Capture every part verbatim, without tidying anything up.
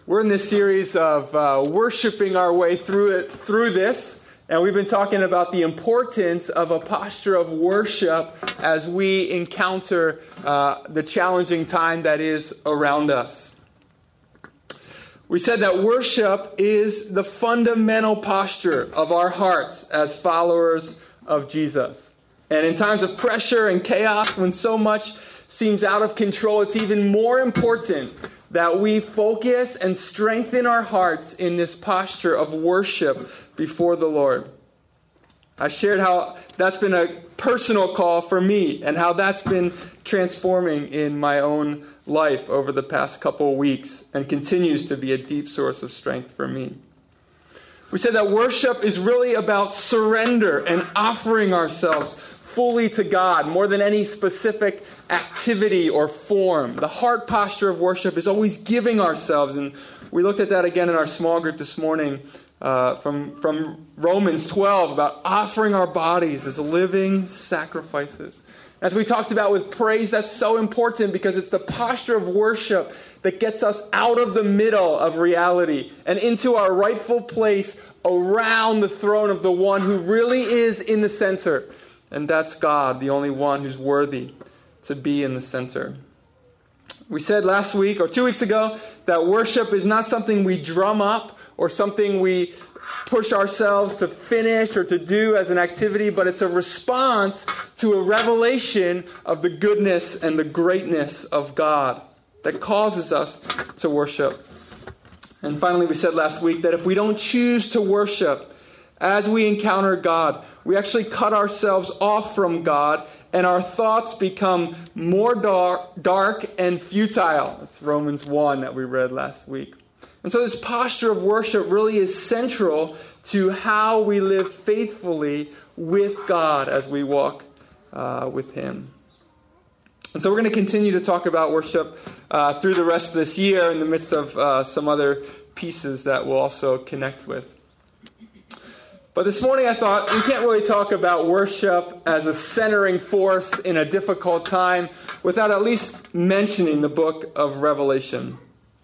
We're in this series of uh, worshiping our way through it, through this, and we've been talking about the importance of a posture of worship as we encounter uh, the challenging time that is around us. We said that worship is the fundamental posture of our hearts as followers of Jesus. And in times of pressure and chaos, when so much seems out of control, it's even more important that we focus and strengthen our hearts in this posture of worship before the Lord. I shared how that's been a personal call for me and how that's been transforming in my own life over the past couple of weeks and continues to be a deep source of strength for me. We said that worship is really about surrender and offering ourselves fully to God, more than any specific activity or form. The heart posture of worship is always giving ourselves, and we looked at that again in our small group this morning uh, from, from Romans twelve about offering our bodies as living sacrifices. As we talked about with praise, that's so important because it's the posture of worship that gets us out of the middle of reality and into our rightful place around the throne of the one who really is in the center. And that's God, the only one who's worthy to be in the center. We said last week or two weeks ago that worship is not something we drum up or something we push ourselves to finish or to do as an activity, but it's a response to a revelation of the goodness and the greatness of God that causes us to worship. And finally, we said last week that if we don't choose to worship as we encounter God, we actually cut ourselves off from God, and our thoughts become more dark, dark and futile. That's Romans one that we read last week. And so this posture of worship really is central to how we live faithfully with God as we walk uh, with Him. And so we're going to continue to talk about worship uh, through the rest of this year in the midst of uh, some other pieces that we'll also connect with. But this morning I thought we can't really talk about worship as a centering force in a difficult time without at least mentioning the book of Revelation.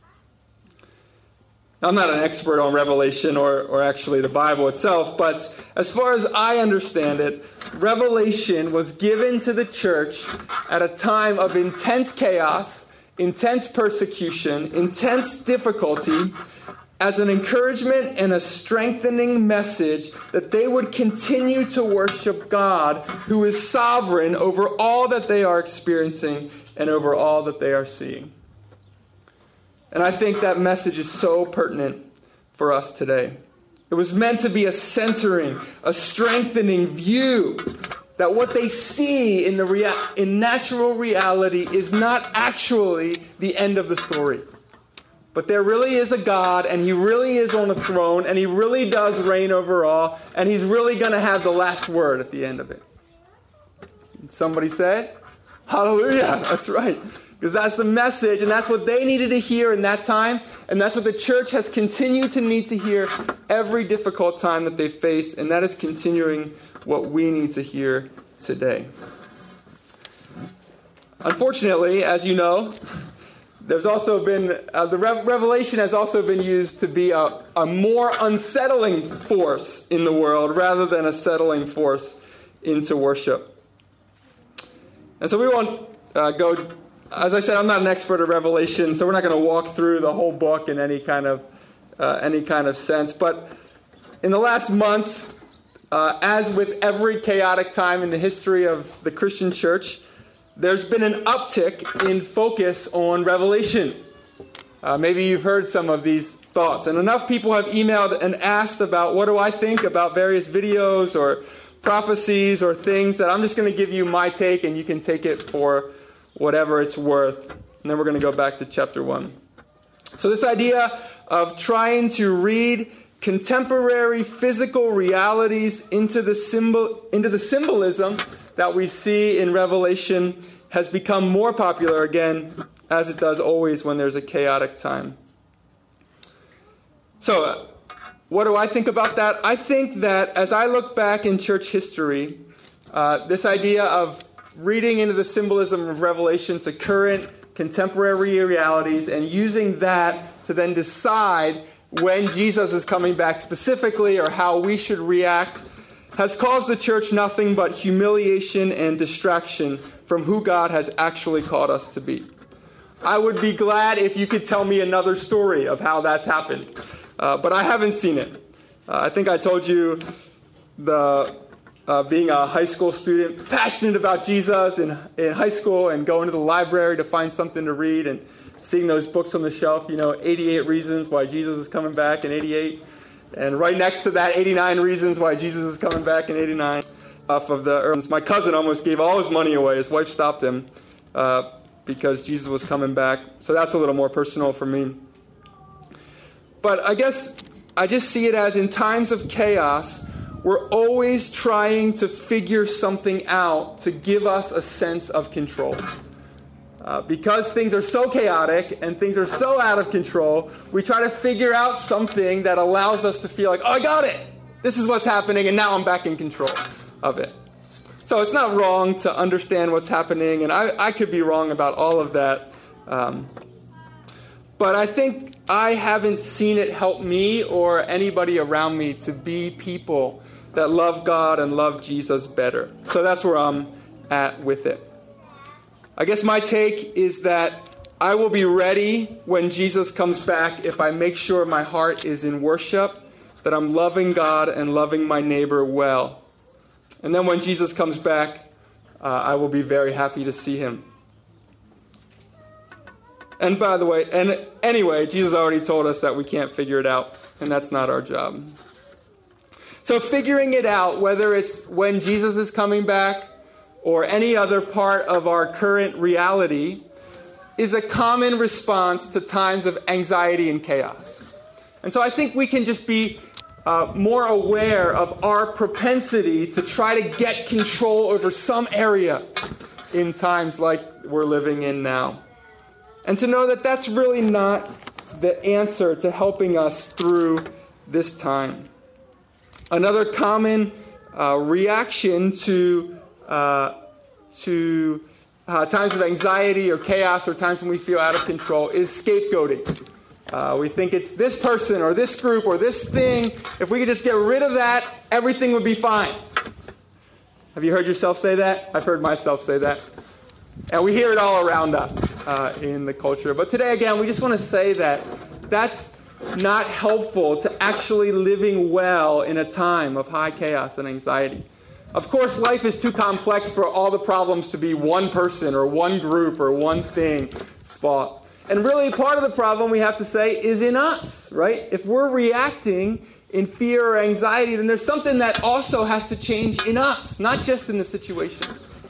Now, I'm not an expert on Revelation or, or actually the Bible itself, but as far as I understand it, Revelation was given to the church at a time of intense chaos, intense persecution, intense difficulty, as an encouragement and a strengthening message that they would continue to worship God, who is sovereign over all that they are experiencing and over all that they are seeing. And I think that message is so pertinent for us today. It was meant to be a centering, a strengthening view that what they see in the rea- in natural reality is not actually the end of the story. But there really is a God, and He really is on the throne, and He really does reign over all, and He's really going to have the last word at the end of it. Somebody say, hallelujah. That's right. Because that's the message, and that's what they needed to hear in that time, and that's what the church has continued to need to hear every difficult time that they faced, and that is continuing what we need to hear today. Unfortunately, as you know, There's also been, uh, the Re- Revelation has also been used to be a, a more unsettling force in the world rather than a settling force into worship. And so we won't uh, go, as I said, I'm not an expert at Revelation, so we're not going to walk through the whole book in any kind of, uh, any kind of sense. But in the last months, uh, as with every chaotic time in the history of the Christian church, there's been an uptick in focus on Revelation. Uh, maybe you've heard some of these thoughts. And enough people have emailed and asked about what do I think about various videos or prophecies or things that I'm just going to give you my take and you can take it for whatever it's worth. And then we're going to go back to chapter one. So this idea of trying to read contemporary physical realities into the symbol, into the symbolism that we see in Revelation has become more popular again, as it does always when there's a chaotic time. So, uh, what do I think about that? I think that as I look back in church history, uh, this idea of reading into the symbolism of Revelation to current contemporary realities, and using that to then decide when Jesus is coming back specifically or how we should react, has caused the church nothing but humiliation and distraction from who God has actually called us to be. I would be glad if you could tell me another story of how that's happened, uh, but I haven't seen it. Uh, I think I told you the uh, being a high school student, passionate about Jesus in, in high school and going to the library to find something to read and seeing those books on the shelf, you know, eighty-eight Reasons Why Jesus is Coming Back in eighty-eight. And right next to that, eighty-nine Reasons Why Jesus is Coming Back in eighty-nine. Off of the, my cousin almost gave all his money away. His wife stopped him uh, because Jesus was coming back. So that's a little more personal for me. But I guess I just see it as in times of chaos, we're always trying to figure something out to give us a sense of control. Uh, because things are so chaotic and things are so out of control, we try to figure out something that allows us to feel like, oh, I got it. This is what's happening, and now I'm back in control of it. So it's not wrong to understand what's happening, and I, I could be wrong about all of that. Um, but I think I haven't seen it help me or anybody around me to be people that love God and love Jesus better. So that's where I'm at with it. I guess my take is that I will be ready when Jesus comes back if I make sure my heart is in worship, that I'm loving God and loving my neighbor well. And then when Jesus comes back, uh, I will be very happy to see him. And by the way, and anyway, Jesus already told us that we can't figure it out, and that's not our job. So figuring it out, whether it's when Jesus is coming back or any other part of our current reality, is a common response to times of anxiety and chaos. And so I think we can just be uh, more aware of our propensity to try to get control over some area in times like we're living in now. And to know that that's really not the answer to helping us through this time. Another common uh, reaction to Uh, to uh, times of anxiety or chaos or times when we feel out of control is scapegoating. Uh, we think it's this person or this group or this thing. If we could just get rid of that, everything would be fine. Have you heard yourself say that? I've heard myself say that. And we hear it all around us uh, in the culture. But today, again, we just want to say that that's not helpful to actually living well in a time of high chaos and anxiety. Of course, life is too complex for all the problems to be one person or one group or one thing's fault. And really, part of the problem, we have to say, is in us, right? If we're reacting in fear or anxiety, then there's something that also has to change in us, not just in the situation.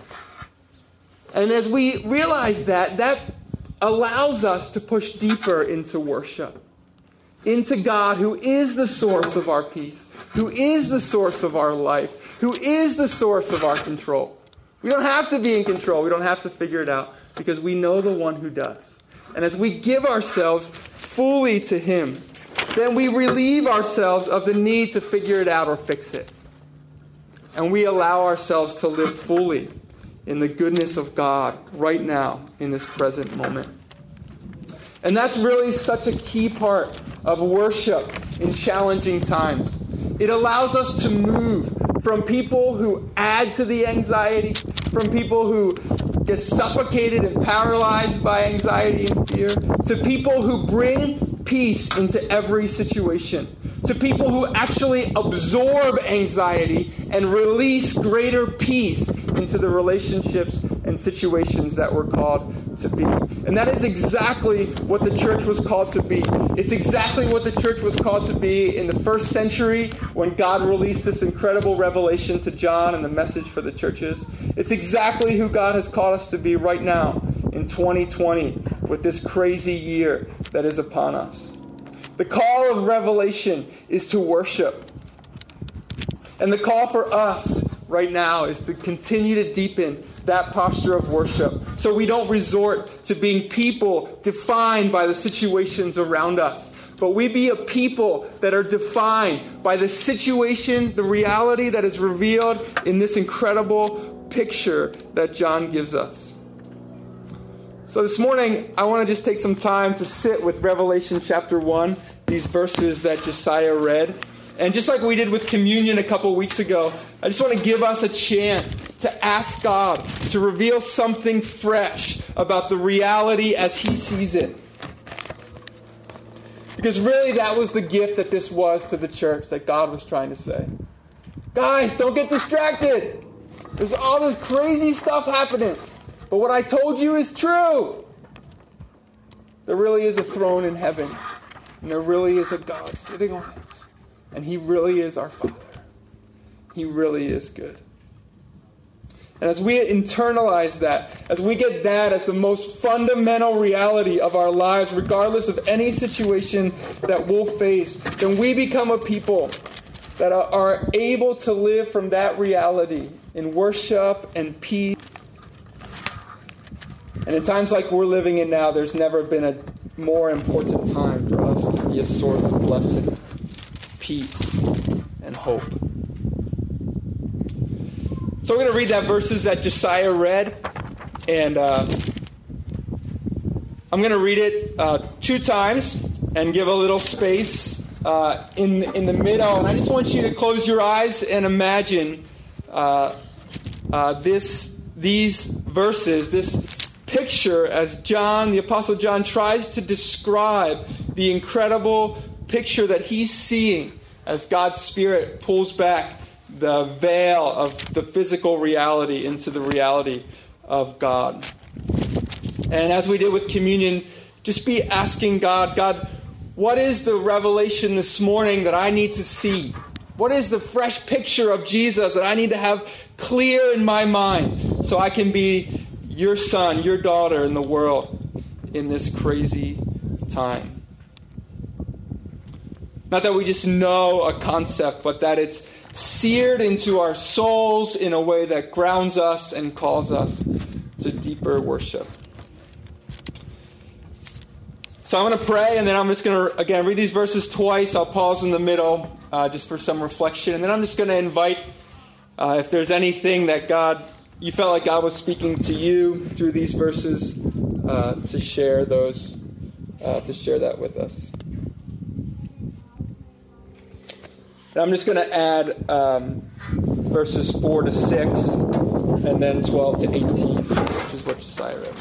And as we realize that, that allows us to push deeper into worship, into God, who is the source of our peace, who is the source of our life, who is the source of our control. We don't have to be in control. We don't have to figure it out because we know the one who does. And as we give ourselves fully to him, then we relieve ourselves of the need to figure it out or fix it. And we allow ourselves to live fully in the goodness of God right now in this present moment. And that's really such a key part of worship in challenging times. It allows us to move from people who add to the anxiety, from people who get suffocated and paralyzed by anxiety and fear, to people who bring peace into every situation, to people who actually absorb anxiety and release greater peace into the relationships and situations that we're called to be. And that is exactly what the church was called to be. It's exactly what the church was called to be in the first century when God released this incredible revelation to John and the message for the churches. It's exactly who God has called us to be right now in twenty twenty with this crazy year that is upon us. The call of Revelation is to worship. And the call for us right now is to continue to deepen that posture of worship so we don't resort to being people defined by the situations around us, but we be a people that are defined by the situation, the reality that is revealed in this incredible picture that John gives us. So this morning, I want to just take some time to sit with Revelation chapter one, these verses that Josiah read. And just like we did with communion a couple weeks ago, I just want to give us a chance to ask God to reveal something fresh about the reality as He sees it. Because really that was the gift that this was to the church, that God was trying to say. Guys, don't get distracted. There's all this crazy stuff happening. But what I told you is true. There really is a throne in heaven. And there really is a God sitting on it. And He really is our Father. He really is good. And as we internalize that, as we get that as the most fundamental reality of our lives, regardless of any situation that we'll face, then we become a people that are, are able to live from that reality in worship and peace. And in times like we're living in now, there's never been a more important time for us to be a source of blessing, peace, and hope. So we're going to read that verses that Josiah read, and uh, I'm going to read it uh, two times and give a little space uh, in in the middle. And I just want you to close your eyes and imagine uh, uh, this these verses, this picture as John, the Apostle John, tries to describe the incredible picture that he's seeing as God's Spirit pulls back the veil of the physical reality into the reality of God. And as we did with communion, just be asking God, God, what is the revelation this morning that I need to see? What is the fresh picture of Jesus that I need to have clear in my mind so I can be your son, your daughter in the world in this crazy time? Not that we just know a concept, but that it's seared into our souls in a way that grounds us and calls us to deeper worship. So I'm going to pray, and then I'm just going to, again, read these verses twice. I'll pause in the middle uh, just for some reflection. And then I'm just going to invite, uh, if there's anything that God, you felt like God was speaking to you through these verses, uh, to share those, uh, to share that with us. And I'm just going to add um, verses four to six, and then twelve to eighteen, which is what Josiah read.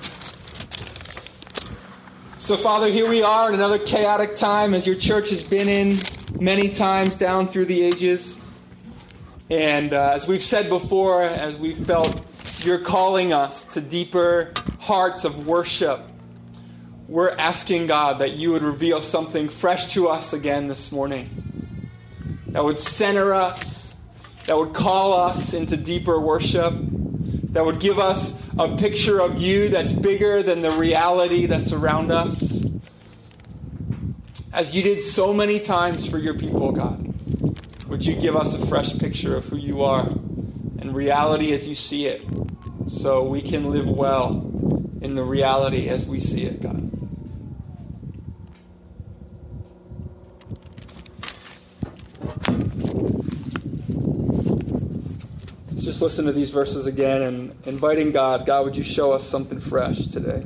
So, Father, here we are in another chaotic time as your church has been in many times down through the ages. And uh, as we've said before, as we felt you're calling us to deeper hearts of worship, we're asking God that you would reveal something fresh to us again this morning, that would center us, that would call us into deeper worship, that would give us a picture of you that's bigger than the reality that's around us. As you did so many times for your people, God, would you give us a fresh picture of who you are and reality as you see it, so we can live well in the reality as we see it, God. Just listen to these verses again and inviting God, God, would you show us something fresh today?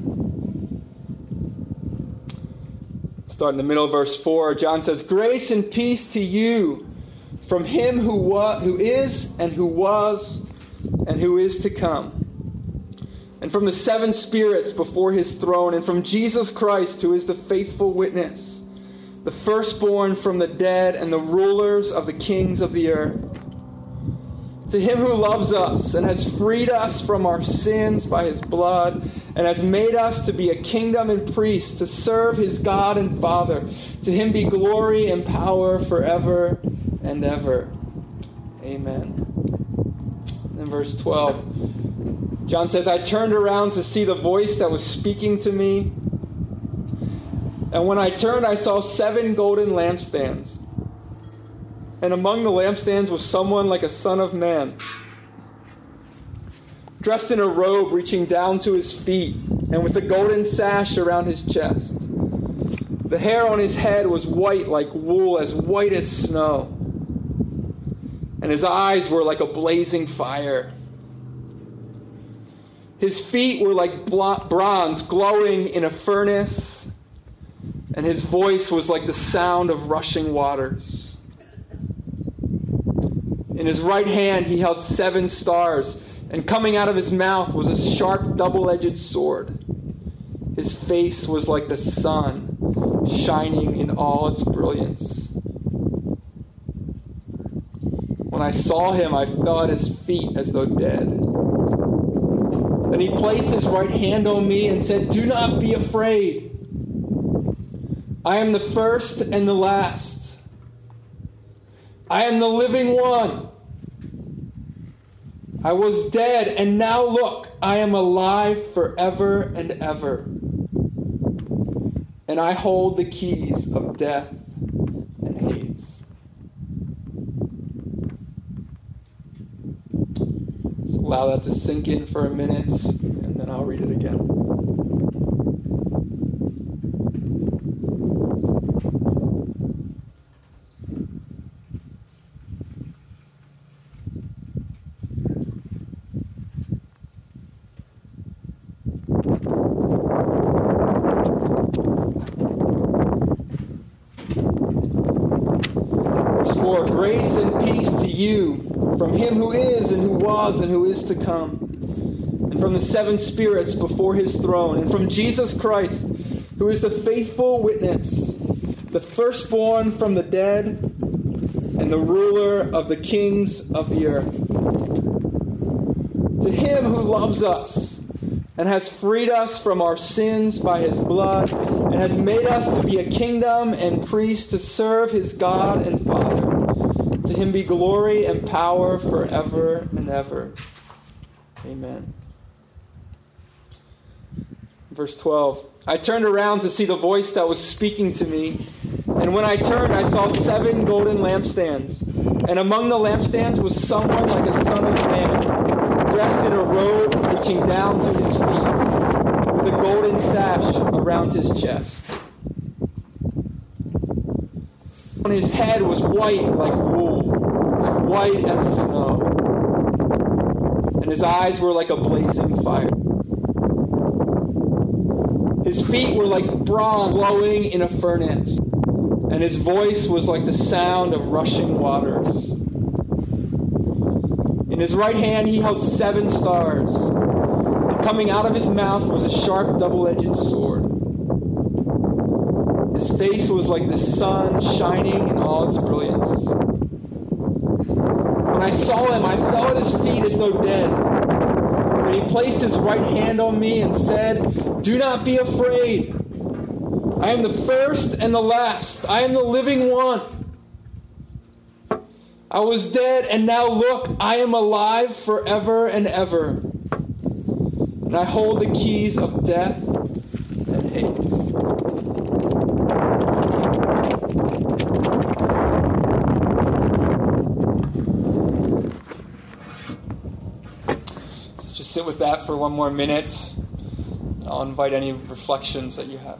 Start in the middle of verse four. John says, grace and peace to you from him who was, who is and who was and who is to come, and from the seven spirits before his throne, and from Jesus Christ, who is the faithful witness, the firstborn from the dead and the rulers of the kings of the earth. To him who loves us and has freed us from our sins by his blood and has made us to be a kingdom and priests to serve his God and Father. To him be glory and power forever and ever. Amen. And then verse twelve. John says, I turned around to see the voice that was speaking to me. And when I turned, I saw seven golden lampstands. And among the lampstands was someone like a son of man, dressed in a robe reaching down to his feet, and with a golden sash around his chest. The hair on his head was white like wool, as white as snow. And his eyes were like a blazing fire. His feet were like bronze glowing in a furnace, and his voice was like the sound of rushing waters. In his right hand he held seven stars, and coming out of his mouth was a sharp double-edged sword. His face was like the sun, shining in all its brilliance. When I saw him, I fell at his feet as though dead. Then he placed his right hand on me and said, "Do not be afraid. I am the first and the last. I am the living one. I was dead, and now look, I am alive forever and ever. And I hold the keys of death and Hades." So allow that to sink in for a minute, and then I'll read it again. For grace and peace to you from him who is and who was and who is to come, and from the seven spirits before his throne, and from Jesus Christ, who is the faithful witness, the firstborn from the dead, and the ruler of the kings of the earth. To him who loves us and has freed us from our sins by his blood, and has made us to be a kingdom and priests to serve his God and Father. To him be glory and power forever and ever. Amen. Verse twelve. I turned around to see the voice that was speaking to me, and when I turned, I saw seven golden lampstands, and among the lampstands was someone like a son of man, dressed in a robe reaching down to his feet, with a golden sash around his chest. On his head was white like wool, as white as snow, and his eyes were like a blazing fire. His feet were like bronze glowing in a furnace, and his voice was like the sound of rushing waters. In his right hand he held seven stars, and coming out of his mouth was a sharp double-edged sword. His face was like the sun shining in all its brilliance. When I saw him, I fell at his feet as though dead. But he placed his right hand on me and said, "Do not be afraid. I am the first and the last. I am the living one. I was dead, and now look, I am alive forever and ever. And I hold the keys of death and Hades." So just sit with that for one more minute. I'll invite any reflections that you have.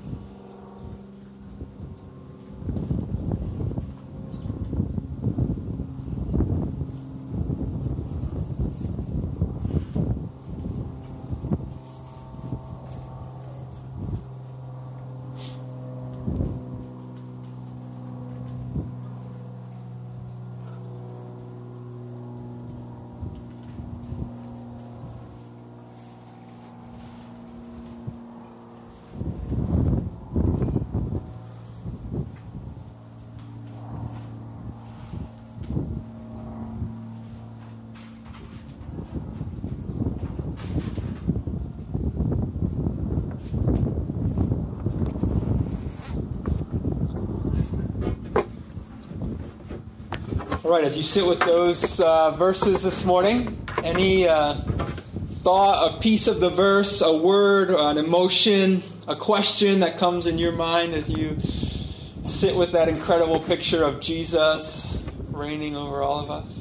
All right, as you sit with those uh, verses this morning, any uh, thought, a piece of the verse, a word, an emotion, a question that comes in your mind as you sit with that incredible picture of Jesus reigning over all of us?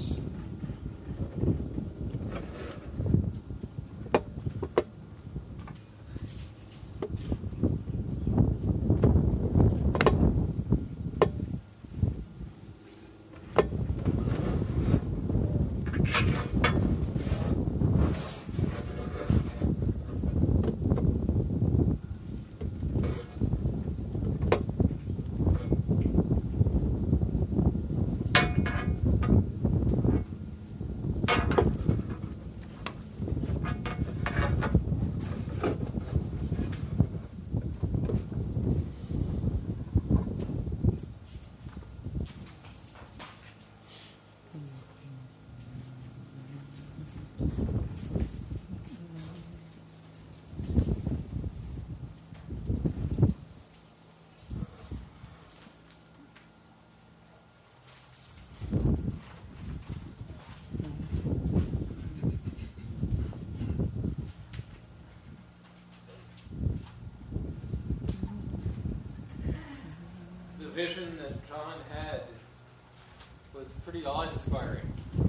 vision that John had was pretty awe-inspiring.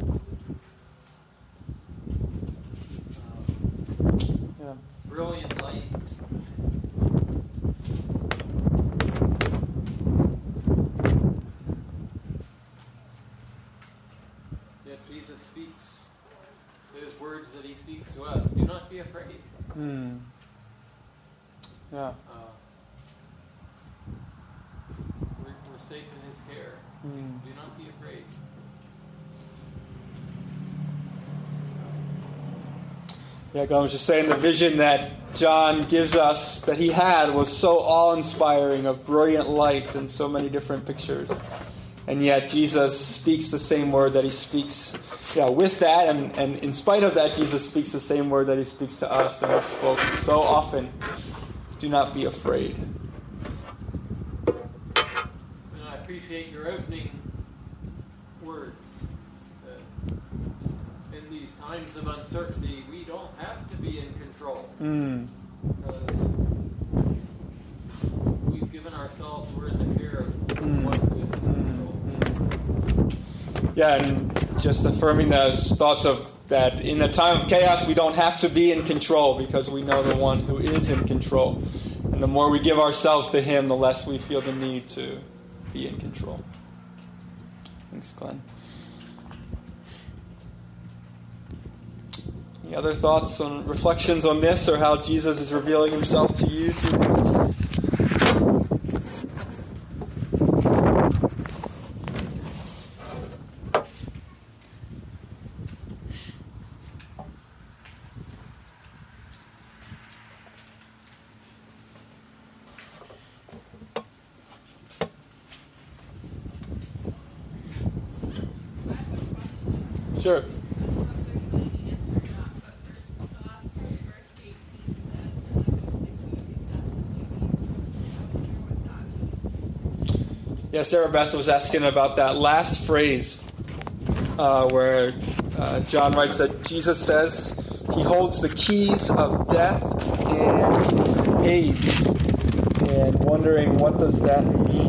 Um, Yeah. Brilliant light. Yet Jesus speaks those words that he speaks to us. Do not be afraid. Mm. Yeah. Uh, we're, we're safe in his care. Mm. Do not be afraid. Yeah, God was just saying the vision that John gives us, that he had, was so awe-inspiring, of brilliant light and so many different pictures. And yet Jesus speaks the same word that he speaks yeah, with that, and, and in spite of that, Jesus speaks the same word that he speaks to us and has spoken so often. Do not be afraid. And I appreciate your opening words. That in these times of uncertainty, we don't have to be in control. Mm. Because we've given ourselves, we're in the care of mm. one who is in control. Yeah, and just affirming those thoughts of that in a time of chaos, we don't have to be in control because we know the one who is in control. And the more we give ourselves to him, the less we feel the need to be in control. Thanks, Glenn. Any other thoughts on reflections on this or how Jesus is revealing himself to you? Sure. Yeah, Sarah Beth was asking about that last phrase uh, where uh, John writes that Jesus says he holds the keys of death and Hades, and wondering what does that mean.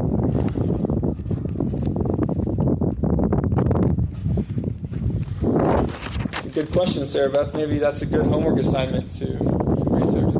It's a good question, Sarah Beth. Maybe that's a good homework assignment to research.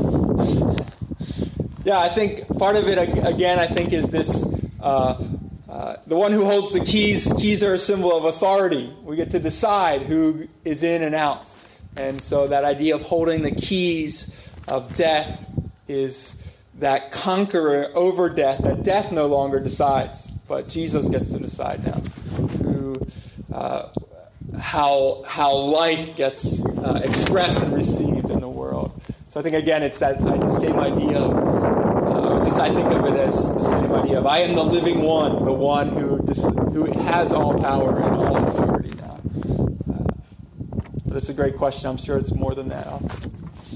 Yeah, I think part of it, again, I think is this, uh, uh, the one who holds the keys, keys are a symbol of authority. We get to decide who is in and out. And so that idea of holding the keys of death is that conqueror over death, that death no longer decides, but Jesus gets to decide now who, uh, how, how life gets uh, expressed and received in the world. So I think, again, it's that uh, same idea of, uh, at least I think of it as the same idea of I am the living one, the one who dis- who has all power and all authority now. Uh, but it's a great question. I'm sure it's more than that also.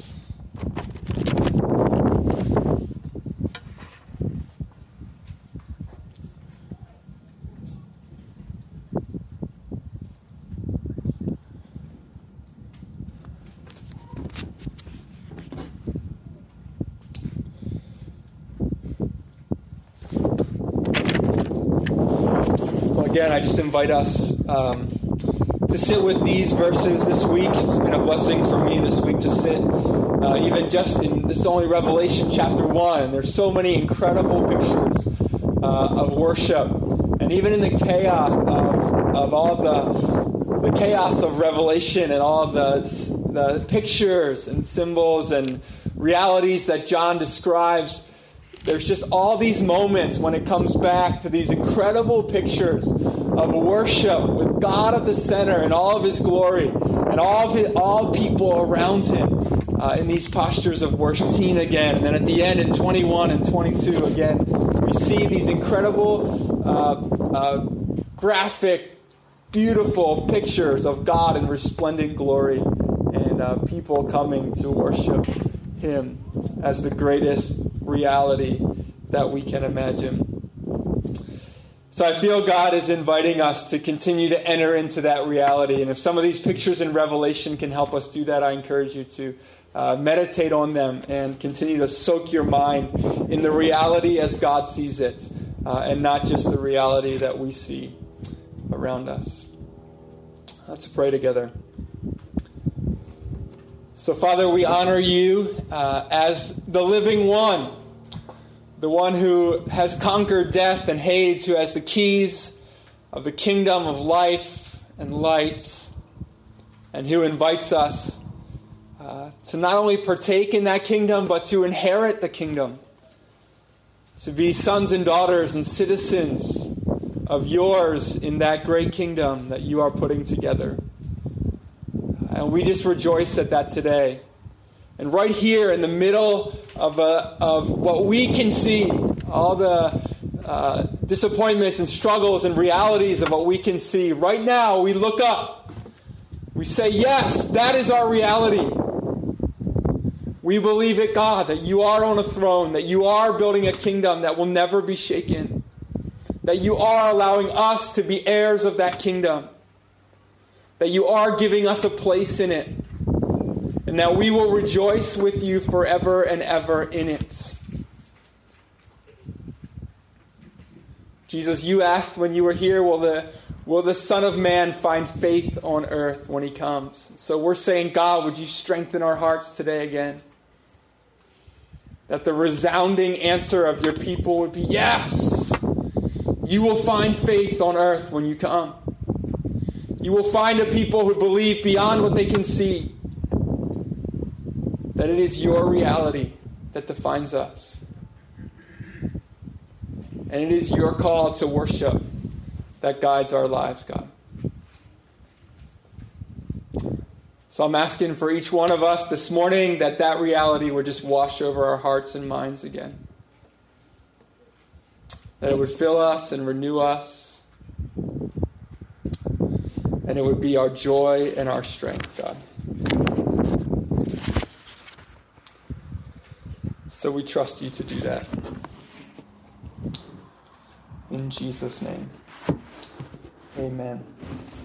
Again, I just invite us um, to sit with these verses this week. It's been a blessing for me this week to sit, uh, even just in this only Revelation chapter one. There's so many incredible pictures uh, of worship, and even in the chaos of, of all the the chaos of Revelation and all the the pictures and symbols and realities that John describes. There's just all these moments when it comes back to these incredible pictures of worship with God at the center and all of his glory and all of his, all people around him uh, in these postures of worship. Seen again, and then at the end in twenty-one and twenty-two again, we see these incredible, uh, uh, graphic, beautiful pictures of God in resplendent glory and uh, people coming to worship him as the greatest reality that we can imagine. So I feel God is inviting us to continue to enter into that reality. And if some of these pictures in Revelation can help us do that, I encourage you to uh, meditate on them and continue to soak your mind in the reality as God sees it uh, and not just the reality that we see around us. Let's pray together. So, Father, we honor you uh, as the living one, the one who has conquered death and Hades, who has the keys of the kingdom of life and light, and who invites us uh, to not only partake in that kingdom, but to inherit the kingdom, to be sons and daughters and citizens of yours in that great kingdom that you are putting together. And we just rejoice at that today. And right here in the middle of, a, of what we can see, all the uh, disappointments and struggles and realities of what we can see, right now we look up. We say, yes, that is our reality. We believe it, God, that you are on a throne, that you are building a kingdom that will never be shaken, that you are allowing us to be heirs of that kingdom, that you are giving us a place in it, and that we will rejoice with you forever and ever in it. Jesus, you asked when you were here, will the, will the Son of Man find faith on earth when he comes? So we're saying, God, would you strengthen our hearts today again? That the resounding answer of your people would be, yes, you will find faith on earth when you come. You will find a people who believe beyond what they can see, that it is your reality that defines us. And it is your call to worship that guides our lives, God. So I'm asking for each one of us this morning that that reality would just wash over our hearts and minds again. That it would fill us and renew us. And it would be our joy and our strength, God. So we trust you to do that. In Jesus' name, amen.